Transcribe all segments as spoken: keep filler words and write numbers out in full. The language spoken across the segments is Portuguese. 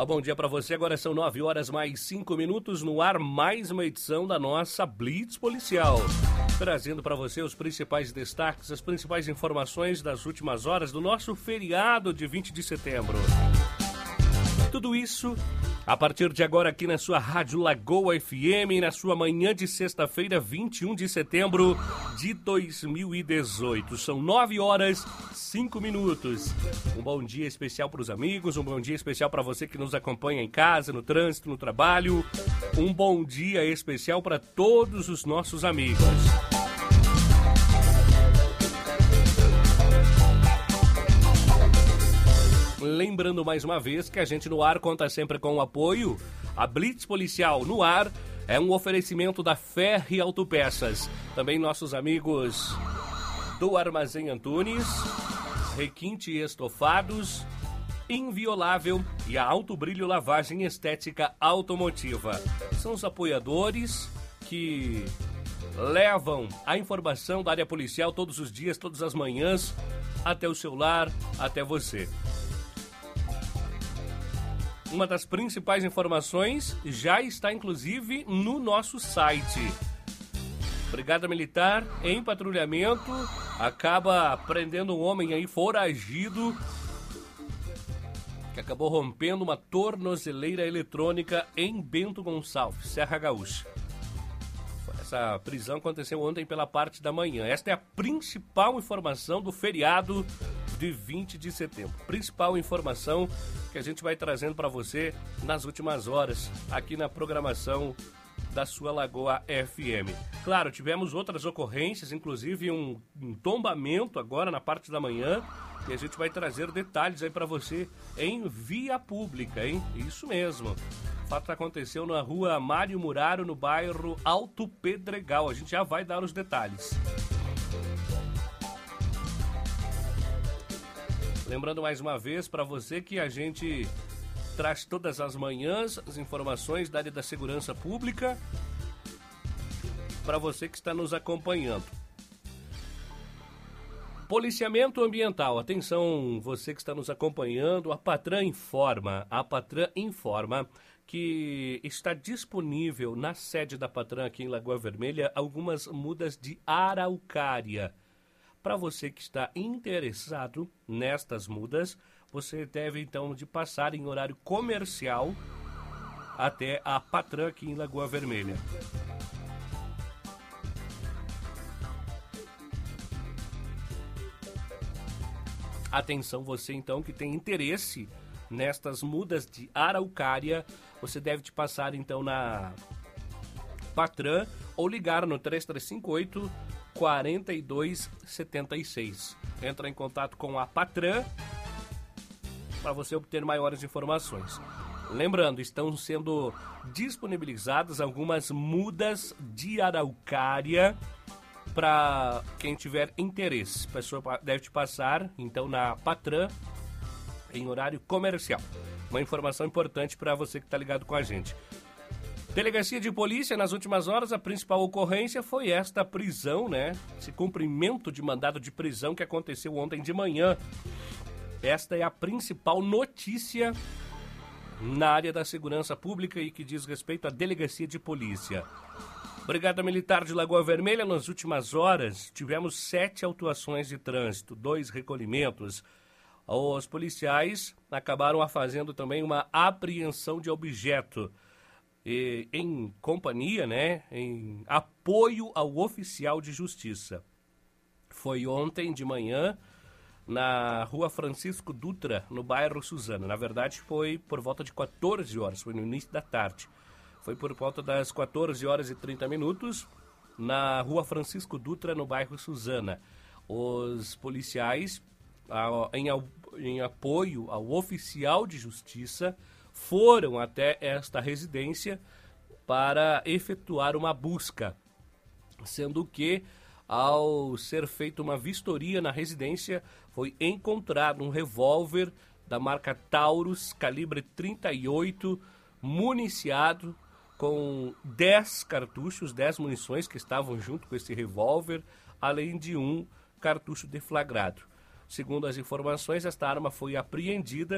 Olá, bom dia para você. Agora são nove horas mais cinco minutos no ar, mais uma edição da nossa Blitz Policial. Trazendo para você os principais destaques, as principais informações das últimas horas do nosso feriado de vinte de setembro. Tudo isso a partir de agora aqui na sua Rádio Lagoa F M, na sua manhã de sexta-feira, vinte e um de setembro de dois mil e dezoito. São nove horas, cinco minutos. Um bom dia especial para os amigos, um bom dia especial para você que nos acompanha em casa, no trânsito, no trabalho. Um bom dia especial para todos os nossos amigos. Lembrando mais uma vez que a gente no ar conta sempre com o apoio. A Blitz Policial no ar é um oferecimento da Ferri Autopeças. Também nossos amigos do Armazém Antunes, Requinte Estofados, Inviolável e a Alto Brilho Lavagem Estética Automotiva. São os apoiadores que levam a informação da área policial todos os dias, todas as manhãs, até o seu lar, até você. Uma das principais informações já está, inclusive, no nosso site. Brigada Militar, em patrulhamento, acaba prendendo um homem aí foragido que acabou rompendo uma tornozeleira eletrônica em Bento Gonçalves, Serra Gaúcha. Essa prisão aconteceu ontem pela parte da manhã. Esta é a principal informação do feriado de vinte de setembro. Principal informação que a gente vai trazendo para você nas últimas horas aqui na programação da sua Lagoa F M. Claro, tivemos outras ocorrências, inclusive um, um tombamento agora na parte da manhã, e a gente vai trazer detalhes aí para você em via pública, hein? Isso mesmo. O fato aconteceu na rua Mário Muraro, no bairro Alto Pedregal. A gente já vai dar os detalhes. Lembrando mais uma vez para você que a gente traz todas as manhãs as informações da área da segurança pública para você que está nos acompanhando. Policiamento ambiental. Atenção, você que está nos acompanhando, a Patran informa, a Patran informa que está disponível na sede da Patran aqui em Lagoa Vermelha algumas mudas de araucária. Para você que está interessado nestas mudas, você deve então de passar em horário comercial até a Patran aqui em Lagoa Vermelha. Atenção, você então que tem interesse nestas mudas de araucária, você deve te passar então na Patran ou ligar no três três cinco oito, quarenta e dois setenta e seis. Entra em contato com a Patran para você obter maiores informações. Lembrando, estão sendo disponibilizadas algumas mudas de araucária para quem tiver interesse. A pessoa deve te passar então na Patran em horário comercial. Uma informação importante para você que está ligado com a gente. Delegacia de Polícia, nas últimas horas, a principal ocorrência foi esta prisão, né? Esse cumprimento de mandado de prisão que aconteceu ontem de manhã. Esta é a principal notícia na área da segurança pública e que diz respeito à Delegacia de Polícia. Brigada Militar de Lagoa Vermelha, nas últimas horas, tivemos sete autuações de trânsito, dois recolhimentos. Os policiais acabaram fazendo também uma apreensão de objeto. E, em companhia, né, em apoio ao oficial de justiça. Foi ontem de manhã na rua Francisco Dutra, no bairro Suzana. Na verdade, foi por volta de quatorze horas, foi no início da tarde. Foi por volta das quatorze horas e trinta minutos, na rua Francisco Dutra, no bairro Suzana. Os policiais, em, em apoio ao oficial de justiça, foram até esta residência para efetuar uma busca, sendo que, ao ser feita uma vistoria na residência, foi encontrado um revólver da marca Taurus, calibre trinta e oito, municiado com dez cartuchos, dez munições que estavam junto com esse revólver, além de um cartucho deflagrado. Segundo as informações, esta arma foi apreendida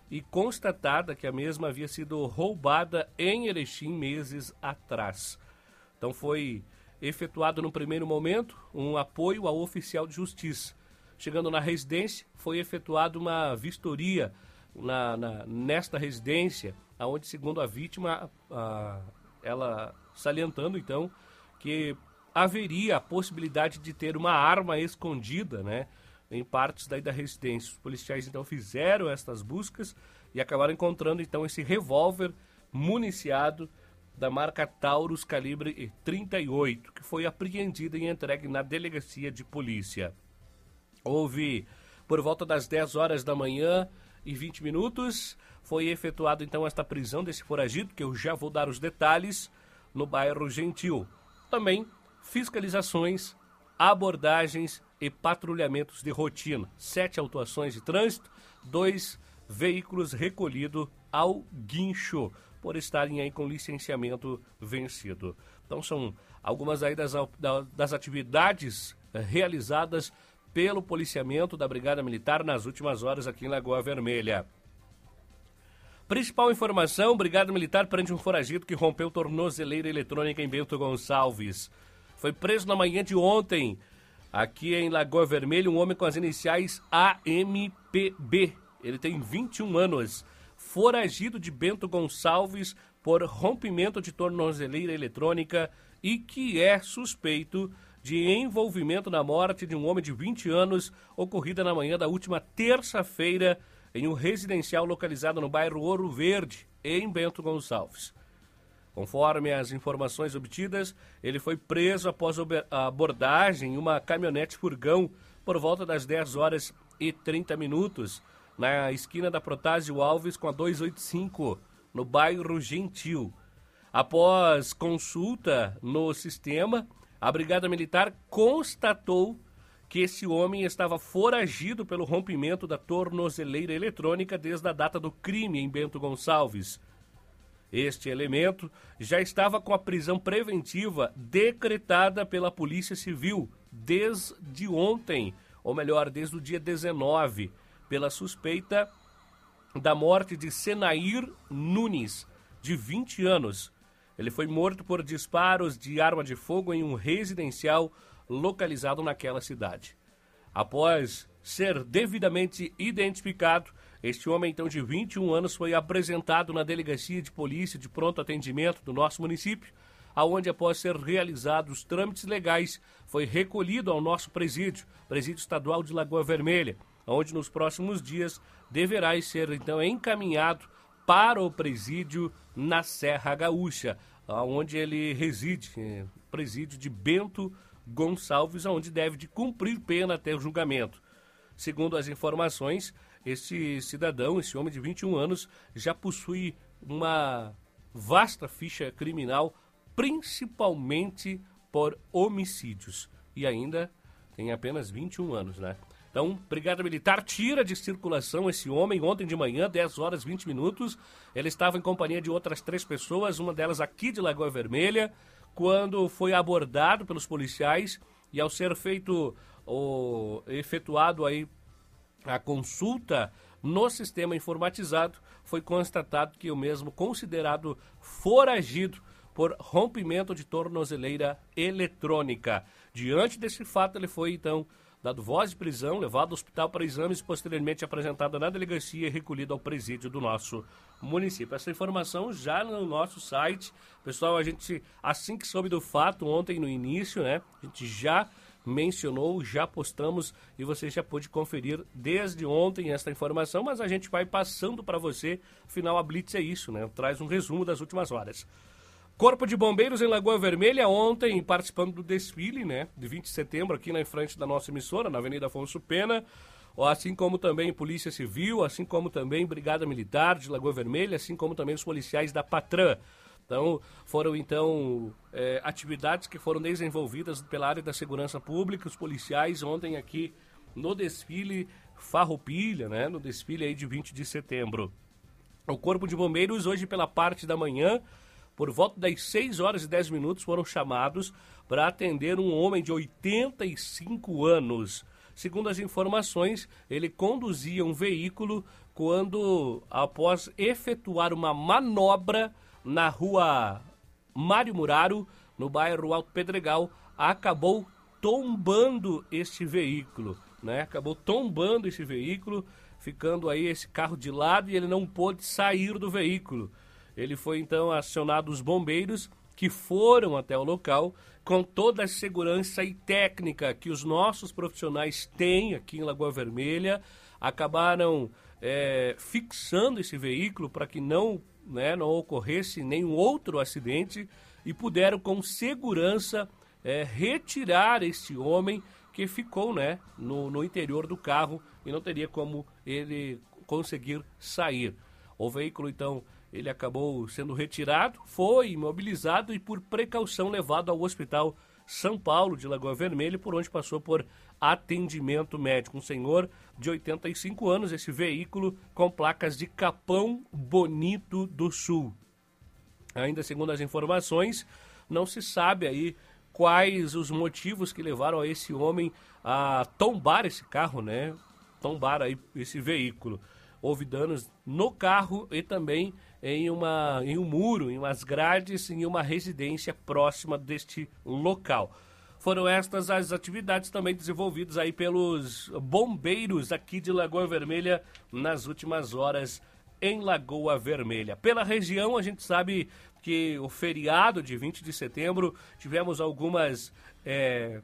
e constatada que a mesma havia sido roubada em Erechim meses atrás. Então foi efetuado no primeiro momento um apoio ao oficial de justiça. Chegando na residência, foi efetuada uma vistoria na, na, nesta residência, onde, segundo a vítima, a, ela salientando então que haveria a possibilidade de ter uma arma escondida, né, em partes daí da residência. Os policiais então fizeram estas buscas e acabaram encontrando então esse revólver municiado da marca Taurus calibre trinta e oito, que foi apreendido e entregue na delegacia de polícia. Houve, por volta das dez horas da manhã e vinte minutos, foi efetuada então esta prisão desse foragido, que eu já vou dar os detalhes, no bairro Gentil. Também fiscalizações, abordagens e patrulhamentos de rotina. Sete autuações de trânsito, dois veículos recolhidos ao guincho, por estarem aí com licenciamento vencido. Então são algumas aí das, das atividades realizadas pelo policiamento da Brigada Militar nas últimas horas aqui em Lagoa Vermelha. Principal informação, Brigada Militar prende um foragido que rompeu tornozeleira eletrônica em Bento Gonçalves. Foi preso na manhã de ontem, aqui em Lagoa Vermelha, um homem com as iniciais A M P B. Ele tem vinte e um anos, foragido de Bento Gonçalves por rompimento de tornozeleira eletrônica e que é suspeito de envolvimento na morte de um homem de vinte anos, ocorrida na manhã da última terça-feira em um residencial localizado no bairro Ouro Verde, em Bento Gonçalves. Conforme as informações obtidas, ele foi preso após a abordagem em uma caminhonete furgão por volta das dez horas e trinta minutos, na esquina da Protásio Alves com a duzentos e oitenta e cinco, no bairro Gentil. Após consulta no sistema, a Brigada Militar constatou que esse homem estava foragido pelo rompimento da tornozeleira eletrônica desde a data do crime em Bento Gonçalves. Este elemento já estava com a prisão preventiva decretada pela Polícia Civil desde ontem, ou melhor, desde o dia dezenove, pela suspeita da morte de Senair Nunes, de vinte anos. Ele foi morto por disparos de arma de fogo em um residencial localizado naquela cidade. Após ser devidamente identificado, este homem, então, de vinte e um anos, foi apresentado na Delegacia de Polícia de Pronto Atendimento do nosso município, aonde, após ser realizados os trâmites legais, foi recolhido ao nosso presídio, Presídio Estadual de Lagoa Vermelha, onde nos próximos dias deverá ser, então, encaminhado para o presídio na Serra Gaúcha, onde ele reside, presídio de Bento Gonçalves, onde deve de cumprir pena até o julgamento. Segundo as informações, este cidadão, esse homem de vinte e um anos, já possui uma vasta ficha criminal, principalmente por homicídios. E ainda tem apenas vinte e um anos, né? Então, Brigada Militar tira de circulação esse homem ontem de manhã, dez horas e vinte minutos. Ele estava em companhia de outras três pessoas, uma delas aqui de Lagoa Vermelha, quando foi abordado pelos policiais e, ao ser feito o efetuado aí a consulta no sistema informatizado, foi constatado que o mesmo considerado foragido por rompimento de tornozeleira eletrônica. Diante desse fato, ele foi então dado voz de prisão, levado ao hospital para exames e posteriormente apresentado na delegacia e recolhido ao presídio do nosso município. Essa informação já no nosso site. Pessoal, a gente, assim que soube do fato, ontem no início, né, a gente já mencionou, já postamos e você já pôde conferir desde ontem esta informação, mas a gente vai passando para você. Afinal, a Blitz é isso, né? Traz um resumo das últimas horas. Corpo de Bombeiros em Lagoa Vermelha ontem participando do desfile, né, de vinte de setembro aqui na frente da nossa emissora, na Avenida Afonso Pena, assim como também Polícia Civil, assim como também Brigada Militar de Lagoa Vermelha, assim como também os policiais da Patran. Então, foram então é, atividades que foram desenvolvidas pela área da segurança pública, os policiais ontem aqui no desfile Farroupilha, né, no desfile aí de vinte de setembro. O Corpo de Bombeiros hoje pela parte da manhã, por volta das seis horas e dez minutos, foram chamados para atender um homem de oitenta e cinco anos. Segundo as informações, ele conduzia um veículo quando, após efetuar uma manobra na rua Mário Muraro, no bairro Alto Pedregal, acabou tombando este veículo, né? Acabou tombando esse veículo, ficando aí esse carro de lado e ele não pôde sair do veículo. Ele foi então acionado os bombeiros, que foram até o local com toda a segurança e técnica que os nossos profissionais têm aqui em Lagoa Vermelha. Acabaram é, fixando esse veículo para que não, né, não ocorresse nenhum outro acidente e puderam com segurança é, retirar esse homem que ficou, né, no, no interior do carro e não teria como ele conseguir sair. O veículo, então, ele acabou sendo retirado, foi imobilizado e, por precaução, levado ao Hospital São Paulo de Lagoa Vermelha, por onde passou por atendimento médico. Um senhor de oitenta e cinco anos, esse veículo com placas de Capão Bonito do Sul. Ainda segundo as informações, não se sabe aí quais os motivos que levaram a esse homem a tombar esse carro, né? Tombar aí esse veículo. Houve danos no carro e também em, uma, em um muro, em umas grades, em uma residência próxima deste local. Foram estas as atividades também desenvolvidas aí pelos bombeiros aqui de Lagoa Vermelha nas últimas horas em Lagoa Vermelha. Pela região, a gente sabe que o feriado de vinte de setembro tivemos algumas, é,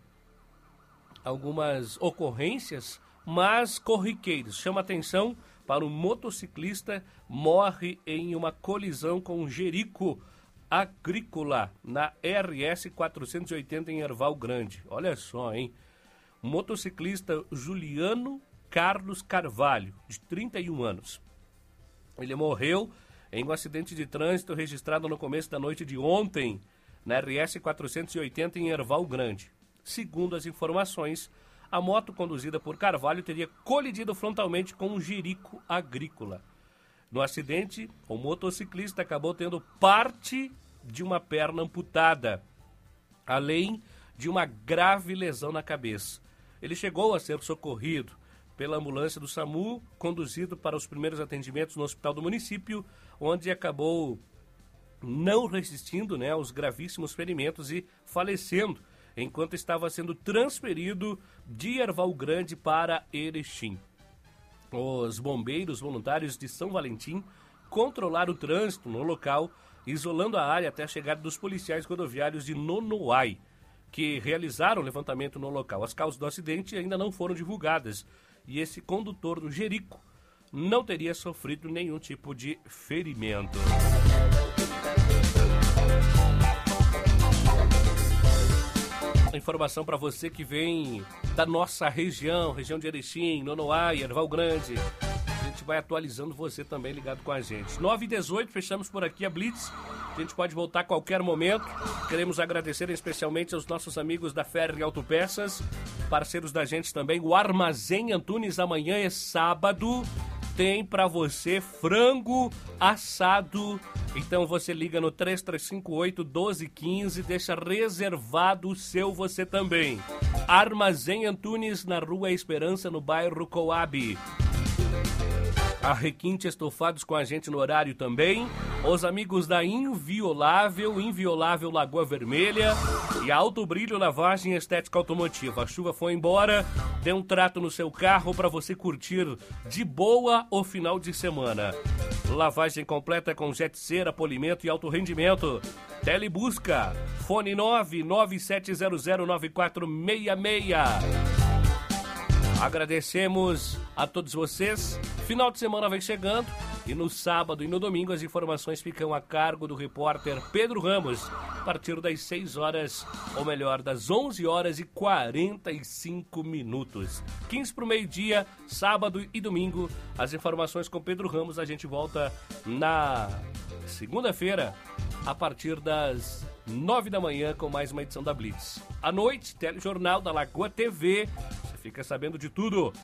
algumas ocorrências, mas corriqueiras. Chama atenção para um motociclista morre em uma colisão com um jerico agrícola na R S quatrocentos e oitenta em Erval Grande. Olha só, hein? O motociclista Juliano Carlos Carvalho, de trinta e um anos. Ele morreu em um acidente de trânsito registrado no começo da noite de ontem na R S quatrocentos e oitenta em Erval Grande. Segundo as informações, a moto conduzida por Carvalho teria colidido frontalmente com um jerico agrícola. No acidente, o motociclista acabou tendo parte de uma perna amputada, além de uma grave lesão na cabeça. Ele chegou a ser socorrido pela ambulância do SAMU, conduzido para os primeiros atendimentos no hospital do município, onde acabou não resistindo, né, aos gravíssimos ferimentos e falecendo, enquanto estava sendo transferido de Erval Grande para Erechim. Os bombeiros voluntários de São Valentim controlaram o trânsito no local, isolando a área até a chegada dos policiais rodoviários de Nonoai, que realizaram o levantamento no local. As causas do acidente ainda não foram divulgadas e esse condutor do jerico não teria sofrido nenhum tipo de ferimento. Informação para você que vem da nossa região, região de Erechim, Nonoai, Erval Grande. A gente vai atualizando você também ligado com a gente. nove e dezoito, fechamos por aqui a Blitz. A gente pode voltar a qualquer momento. Queremos agradecer especialmente aos nossos amigos da Ferri Autopeças, parceiros da gente também. O Armazém Antunes, amanhã é sábado. Tem para você frango assado. Então você liga no três três cinco oito, um dois um cinco, deixa reservado o seu você também. Armazém Antunes, na Rua Esperança, no bairro Coab. A Requinte Estofados com a gente no horário também. Os amigos da Inviolável, Inviolável Lagoa Vermelha e Alto Brilho Lavagem Estética Automotiva. A chuva foi embora, dê um trato no seu carro para você curtir de boa o final de semana. Lavagem completa com jet cera, polimento e alto rendimento. Telebusca, fone nove nove sete zero zero nove quatro seis seis. Agradecemos a todos vocês. Final de semana vem chegando e no sábado e no domingo as informações ficam a cargo do repórter Pedro Ramos, a partir das seis horas, ou melhor, das onze horas e quarenta e cinco minutos. quinze para o meio-dia, sábado e domingo, as informações com Pedro Ramos. A gente volta na segunda-feira, a partir das nove da manhã, com mais uma edição da Blitz. À noite, telejornal da Lagoa T V. Você fica sabendo de tudo.